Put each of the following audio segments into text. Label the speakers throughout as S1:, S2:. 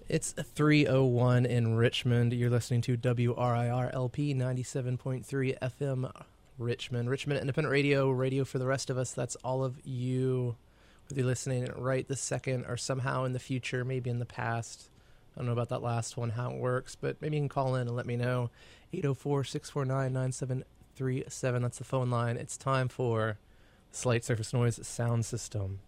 S1: It's 3:01 in Richmond. You're listening to WRIR-LP 97.3 FM Richmond. Richmond Independent Radio, radio for the rest of us. That's all of you, whether you're listening right this second or somehow in the future, maybe in the past. I don't know about that last one, how it works, but maybe you can call in and let me know. 804-649-9737. That's the phone line. It's time for Slight Surface Noise Sound System.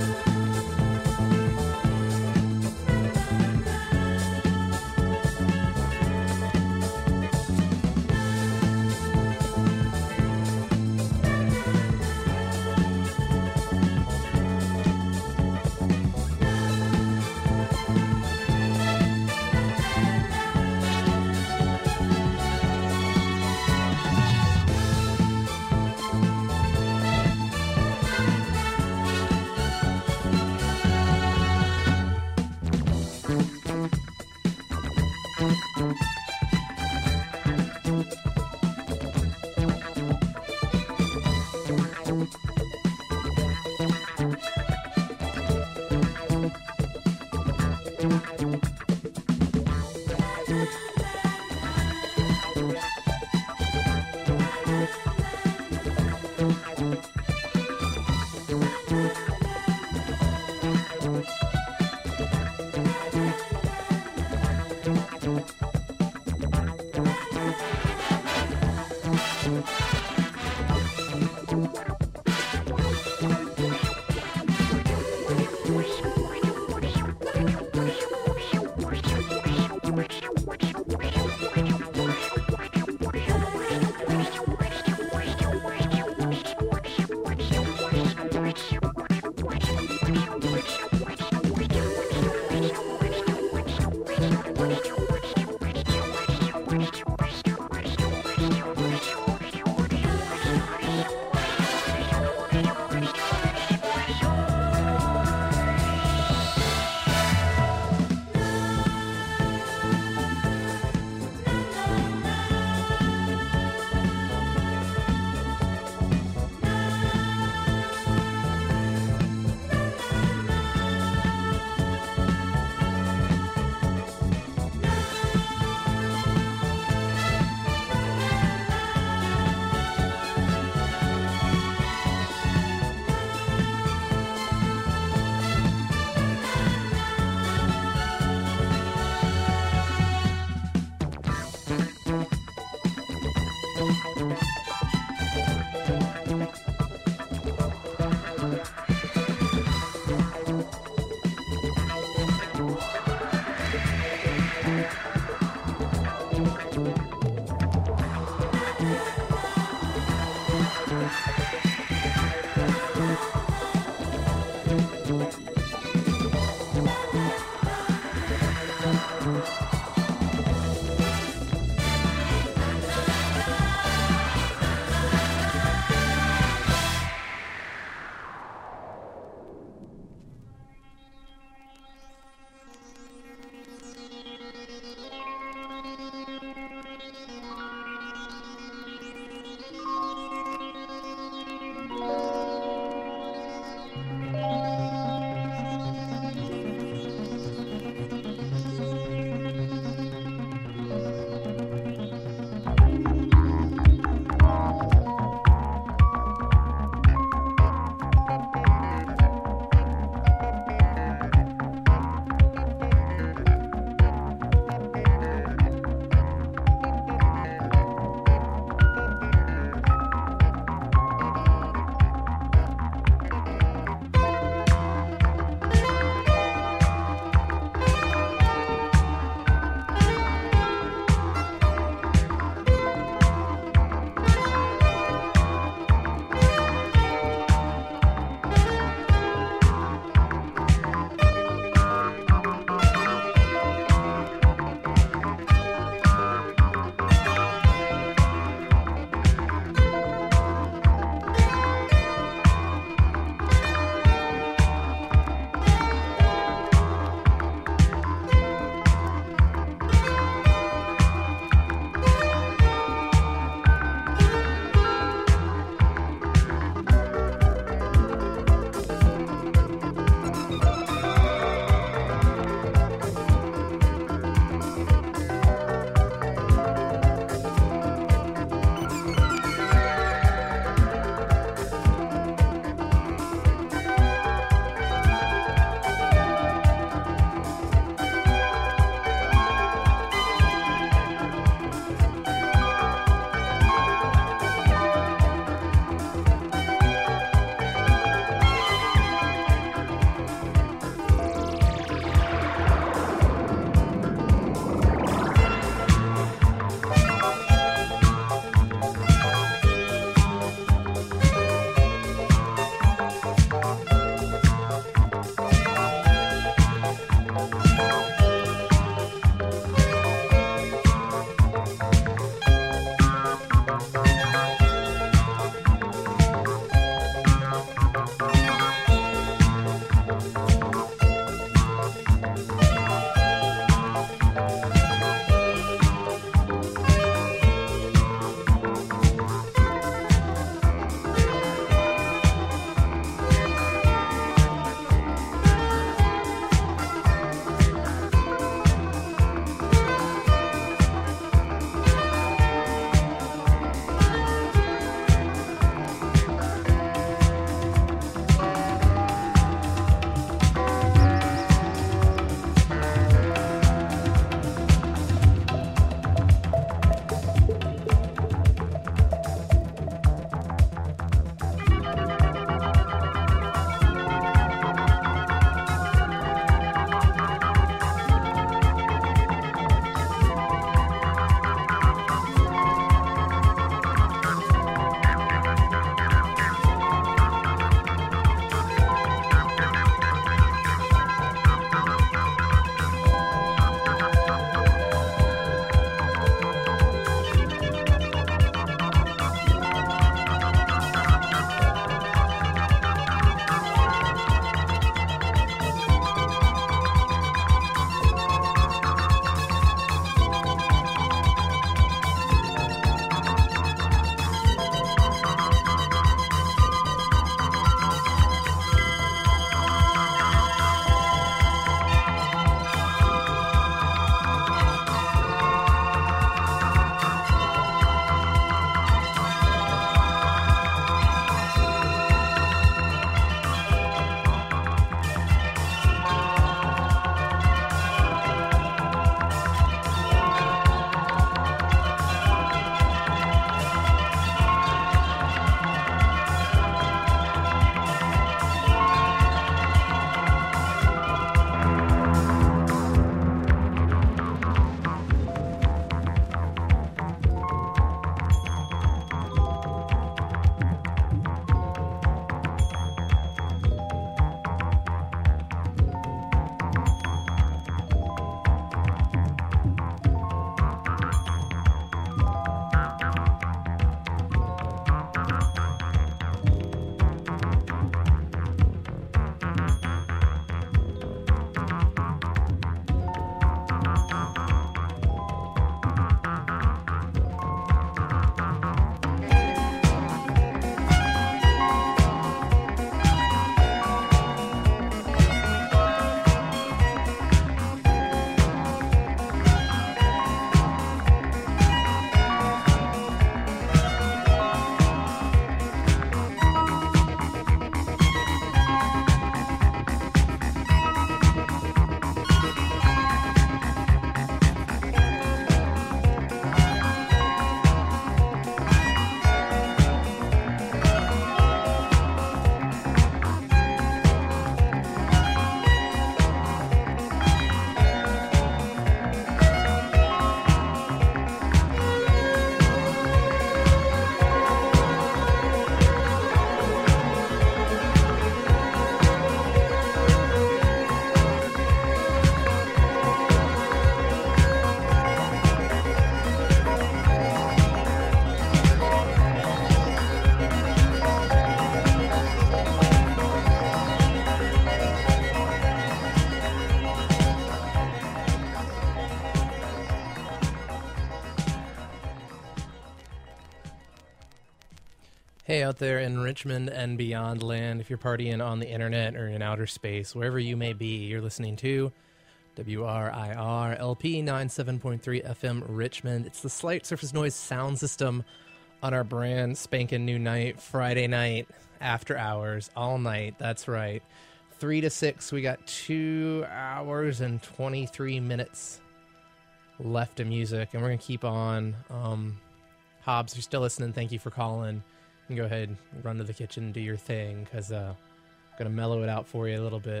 S1: Hey, out there in Richmond and beyond land, if you're partying on the internet or in outer space, wherever you may be, you're listening to WRIR LP 97.3 FM Richmond. It's the Slight Surface Noise sound system on our brand spanking new night, Friday night, after hours, all night. That's right. 3 to 6, we got 2 hours and 23 minutes left of music, and we're going to keep on. Hobbs, you're still listening. Thank you for calling. You can go ahead and run to the kitchen and do your thing, because I'm going to mellow it out for you a little bit.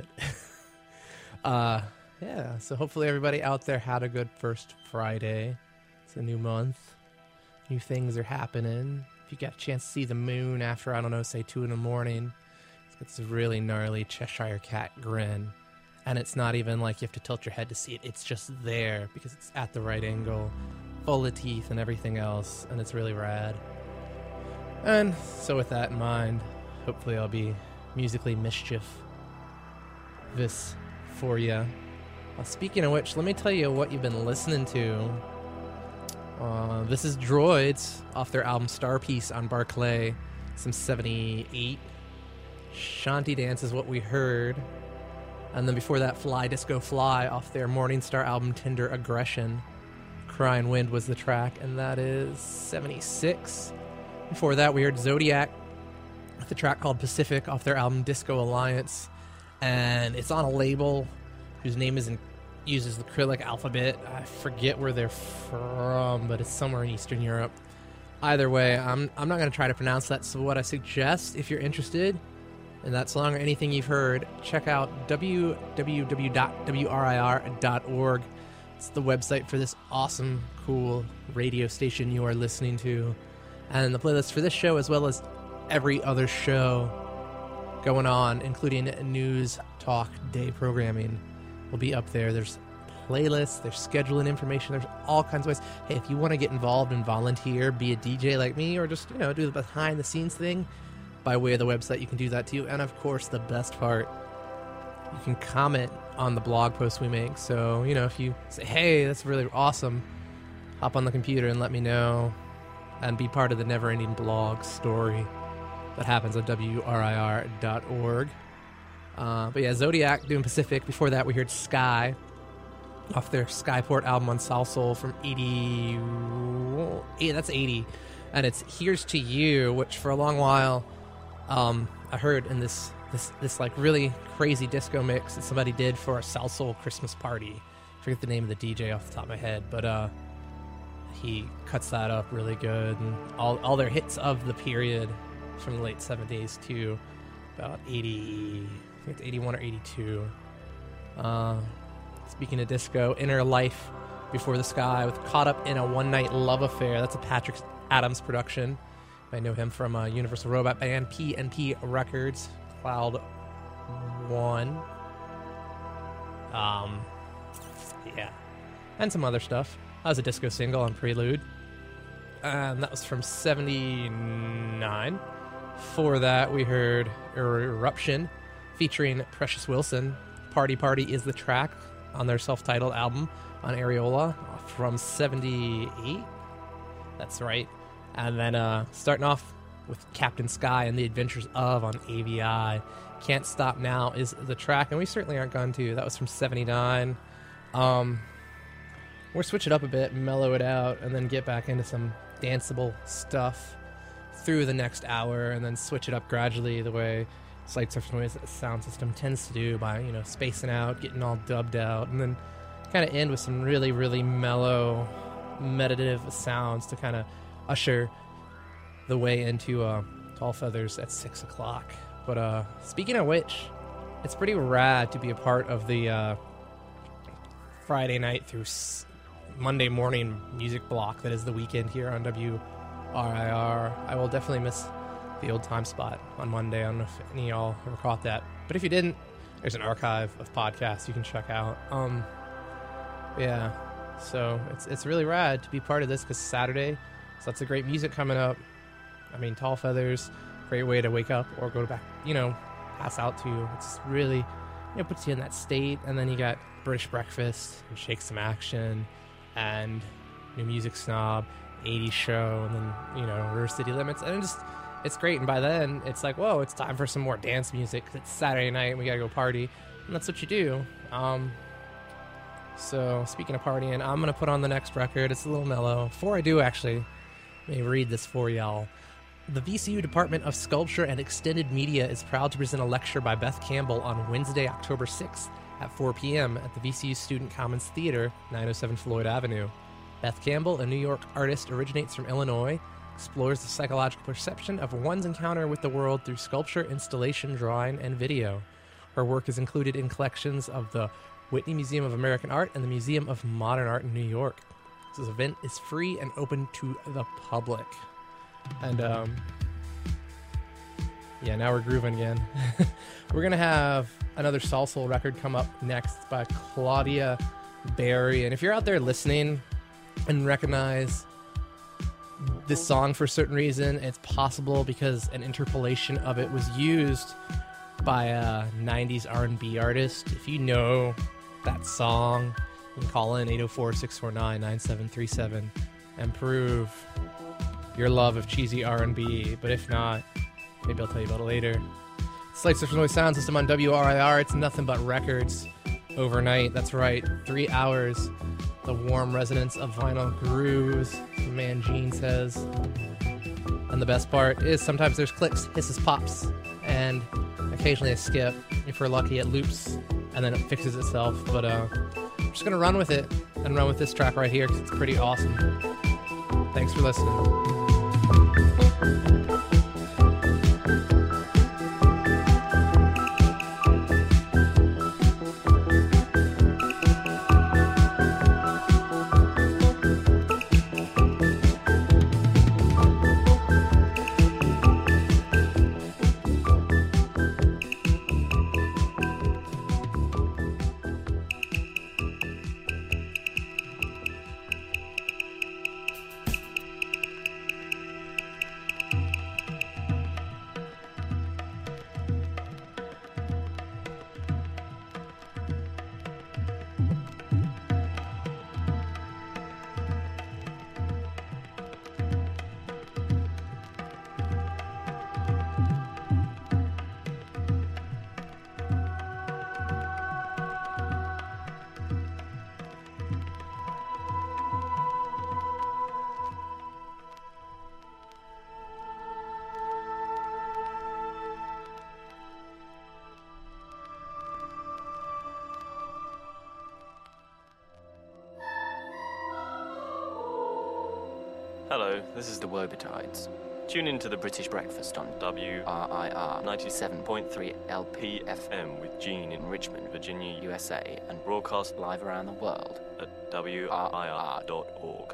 S1: Yeah, so hopefully everybody out there had a good first Friday. It's a new month. New things are happening. If you got a chance to see the moon after, I don't know, say 2 in the morning, it's a really gnarly Cheshire Cat grin. And it's not even like you have to tilt your head to see it. It's just there because it's at the right angle, full of teeth and everything else, and it's really rad. And so with that in mind, hopefully I'll be musically mischievous for you. Speaking of which, let me tell you what you've been listening to. This is Droids off their album Star Piece on Barclay, some 78. Shanty Dance is what we heard. And then before that, Fly Disco Fly off their Morningstar album Tender Aggression. Crying Wind was the track, and that is 76. Before that, we heard Zodiac with a track called Pacific off their album Disco Alliance. And it's on a label whose name uses the Cyrillic alphabet. I forget where they're from, but it's somewhere in Eastern Europe. Either way, I'm not going to try to pronounce that, so what I suggest, if you're interested in that song or anything you've heard, check out www.wrir.org. It's the website for this awesome, cool radio station you are listening to. And the playlist for this show, as well as every other show going on, including News Talk Day programming, will be up there. There's playlists, there's scheduling information, there's all kinds of ways. Hey, if you want to get involved and volunteer, be a DJ like me, or just, do the behind-the-scenes thing by way of the website, you can do that too. And, of course, the best part, you can comment on the blog posts we make. So, if you say, hey, that's really awesome, hop on the computer and let me know, and be part of the never-ending blog story that happens at WRIR.org. But yeah, Zodiac doing Pacific. Before that, we heard Sky off their Skyport album on Salsoul from 80. That's 80. And it's Here's to You, which for a long while I heard in this like really crazy disco mix that somebody did for a Salsoul Christmas party. I forget the name of the DJ off the top of my head, but he cuts that up really good, and all their hits of the period from the late 70s to about 80, I think it's 81 or 82. Speaking of disco, Inner Life Before the Sky with Caught Up in a One-Night Love Affair. That's a Patrick Adams production. I know him from Universal Robot Band, PNP Records, Cloud One. Yeah. And some other stuff. That was a disco single on Prelude. And that was from 79. For that, we heard Eruption featuring Precious Wilson. Party Party is the track on their self-titled album on Areola from 78. That's right. And then starting off with Captain Sky and the Adventures of on AVI. Can't Stop Now is the track, and we certainly aren't going to. That was from 79. We'll switch it up a bit, mellow it out, and then get back into some danceable stuff through the next hour, and then switch it up gradually the way Slight Surface Noise sound system tends to do by, spacing out, getting all dubbed out, and then kind of end with some really, really mellow, meditative sounds to kind of usher the way into Tall Feathers at 6 o'clock. But speaking of which, it's pretty rad to be a part of the Friday night through Monday morning music block that is the weekend here on WRIR. I will definitely miss the old time spot on Monday. I don't know if any of y'all ever caught that, but if you didn't, there's an archive of podcasts you can check out. Yeah, so it's really rad to be part of this, because Saturday, so lots of great music coming up. I mean, Tall Feathers, great way to wake up or go back, pass out to. It's really, puts you in that state. And then you got British Breakfast and Shake Some Action and New Music Snob, 80s Show, and then, River City Limits. And it's great. And by then, it's like, whoa, it's time for some more dance music. It's Saturday night, and we gotta go party, and that's what you do. So speaking of partying, I'm gonna put on the next record. It's a little mellow. Before I do, actually, let me read this for y'all. The VCU Department of Sculpture and Extended Media is proud to present a lecture by Beth Campbell on Wednesday, October 6th at 4 p.m. at the VCU Student Commons Theater, 907 Floyd Avenue. Beth Campbell, a New York artist, originates from Illinois, explores the psychological perception of one's encounter with the world through sculpture, installation, drawing, and video. Her work is included in collections of the Whitney Museum of American Art and the Museum of Modern Art in New York. This event is free and open to the public. And, yeah, now we're grooving again. We're going to have another Salsoul record come up next by Claudia Berry. And if you're out there listening and recognize this song for a certain reason, it's possible because an interpolation of it was used by a 90s R&B artist. If you know that song, you can call in 804-649-9737 and prove your love of cheesy R&B. But if not, maybe I'll tell you about it later. Slight Surface Noise Sound System on WRIR. It's nothing but records overnight. That's right, 3 hours. The warm resonance of vinyl grooves, the man Gene says. And the best part is sometimes there's clicks, hisses, pops, and occasionally a skip. If we're lucky, it loops, and then it fixes itself. But I'm just going to run with it and run with this track right here because it's pretty awesome. Thanks for listening.
S2: Hello, this is the Wobetides. Tune in to the British Breakfast on WRIR 97.3 LPFM with Gene in Richmond, Virginia, USA, and broadcast live around the world at WRIR.org.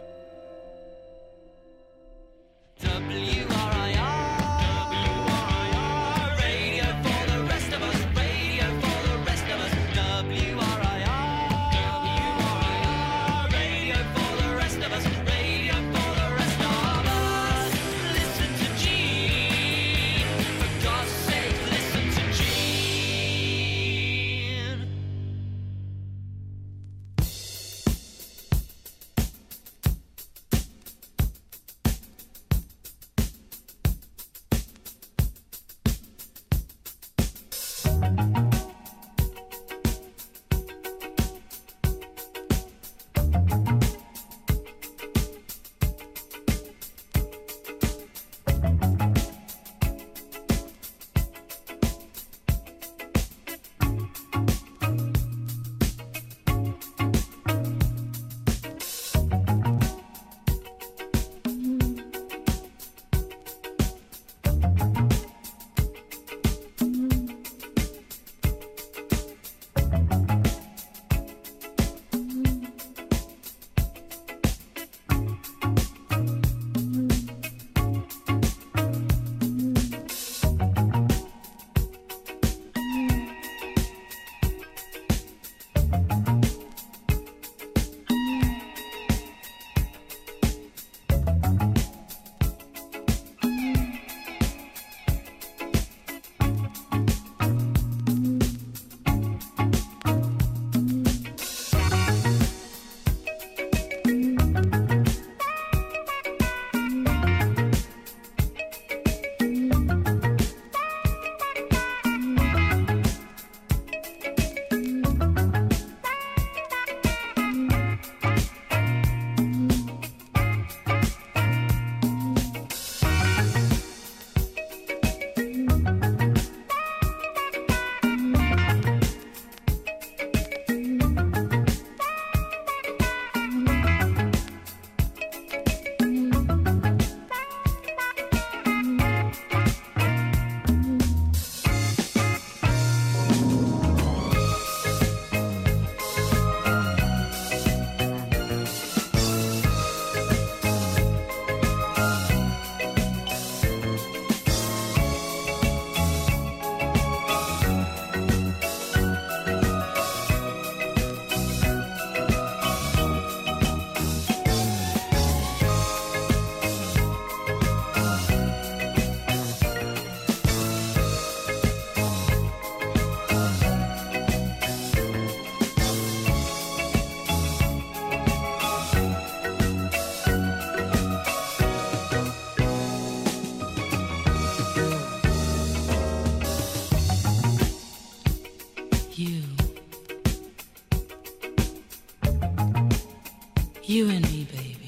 S3: You and me, baby.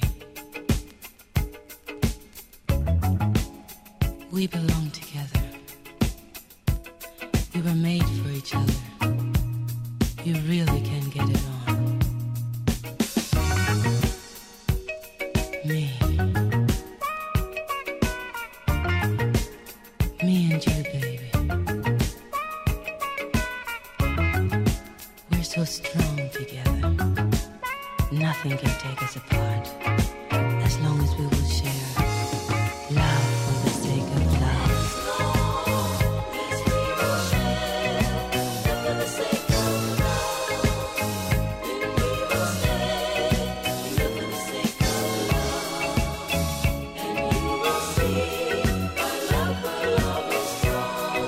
S3: We belong together. We were made for each other. You really can get it on. Me and you, baby. We're so strong together. Nothing can take us apart, as long as we will share love for the sake of love. As we will share love for the sake of love, then we will stay love for the sake of love, and you will see our love is strong.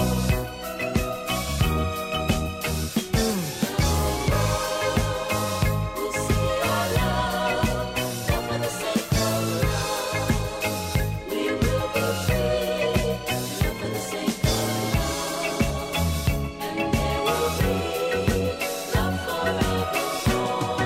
S3: We'll see our love for the sake of love. We will be free, love for the sake of love, and there will be love forevermore.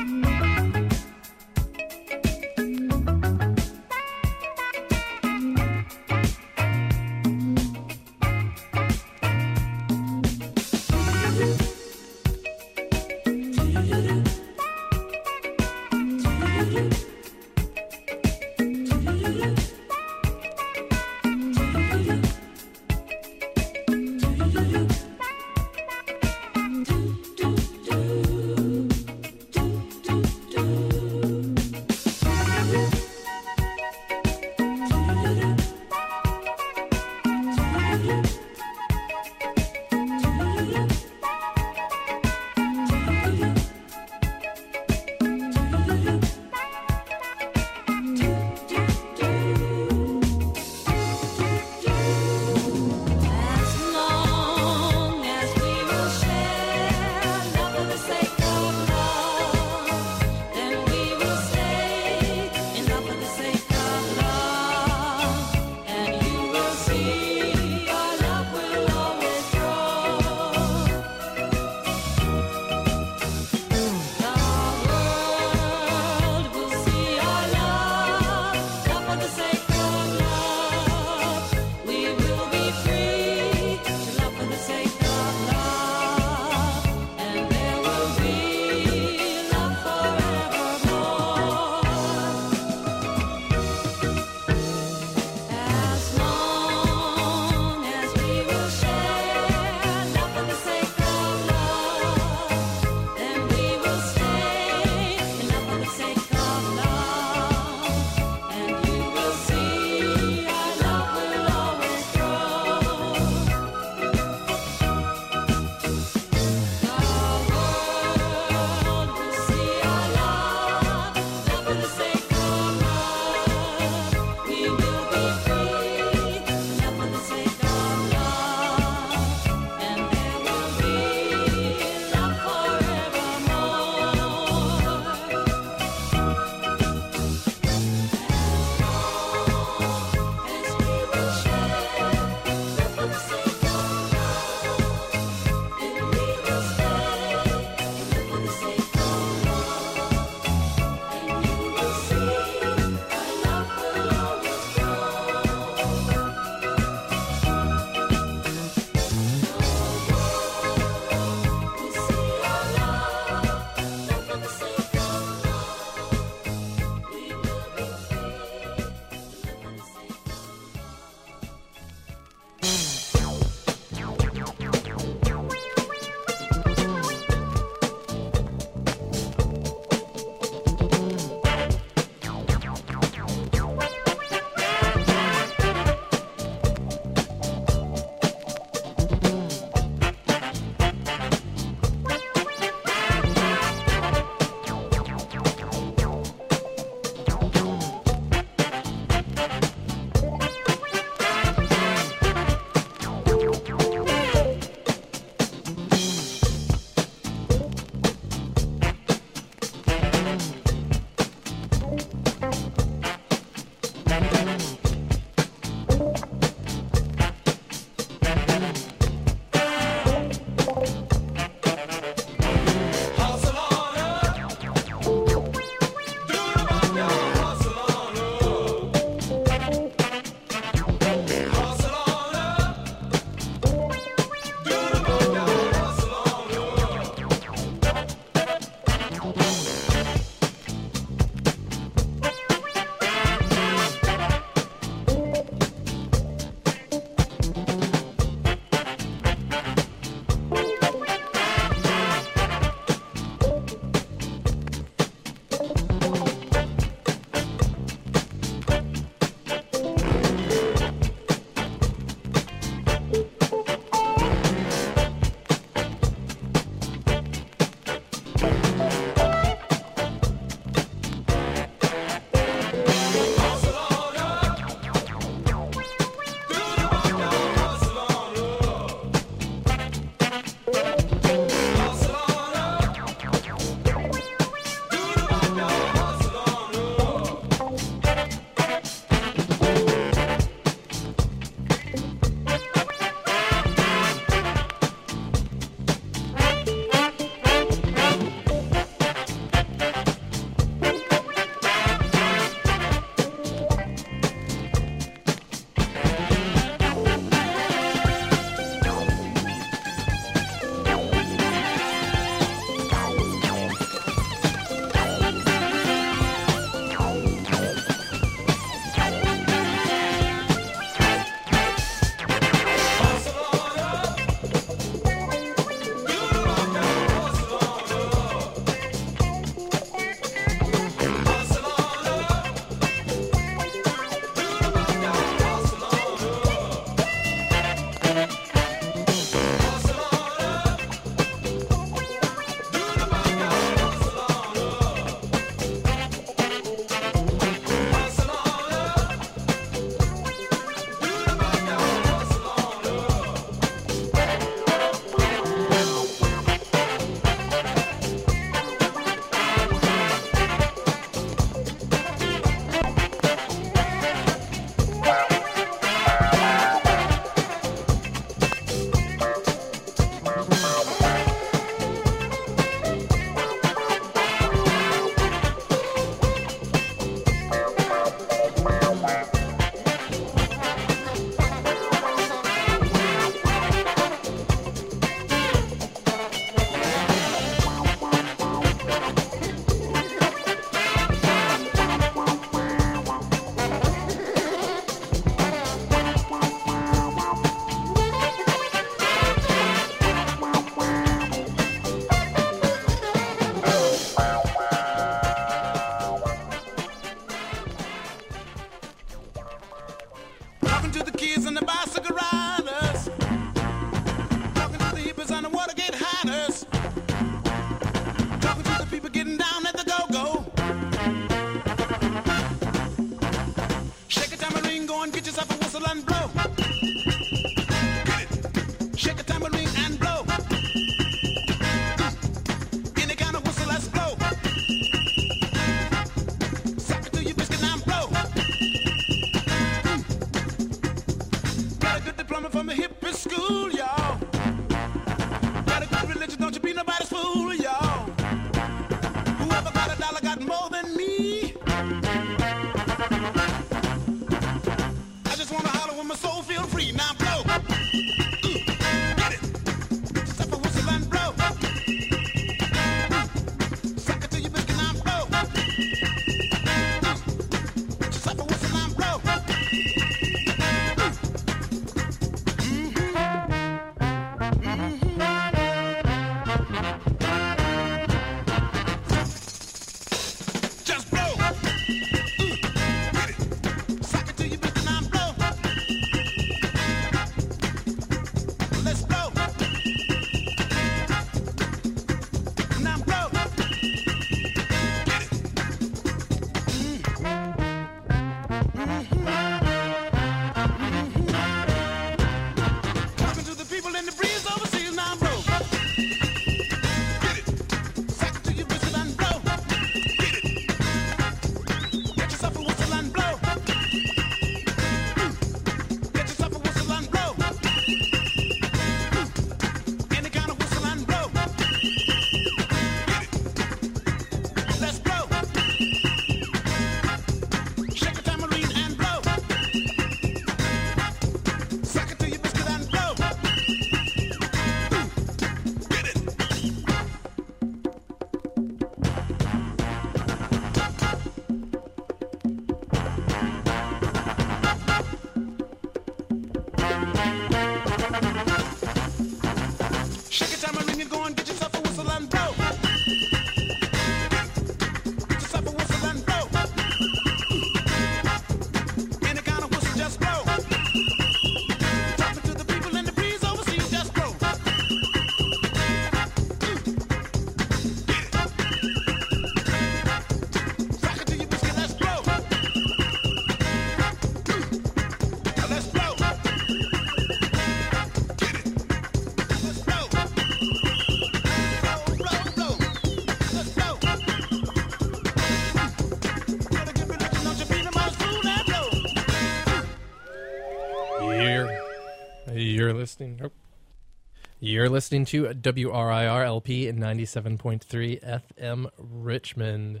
S1: testing. Nope. You're listening to WRIR LP 97.3 FM Richmond.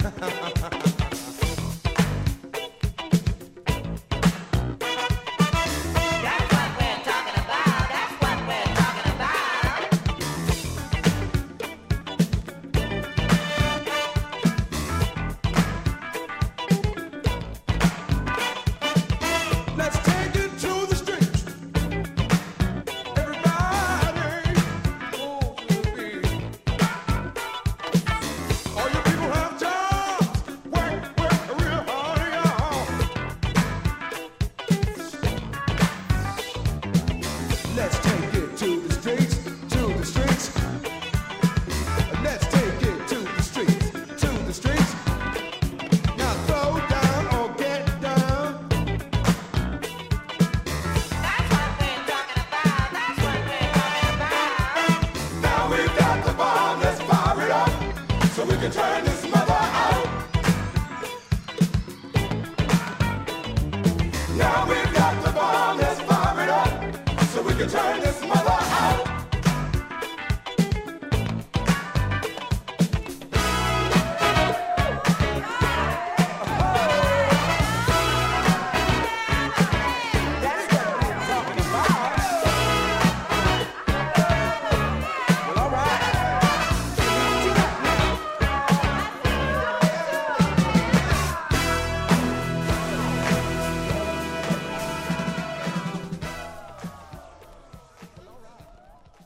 S4: Turn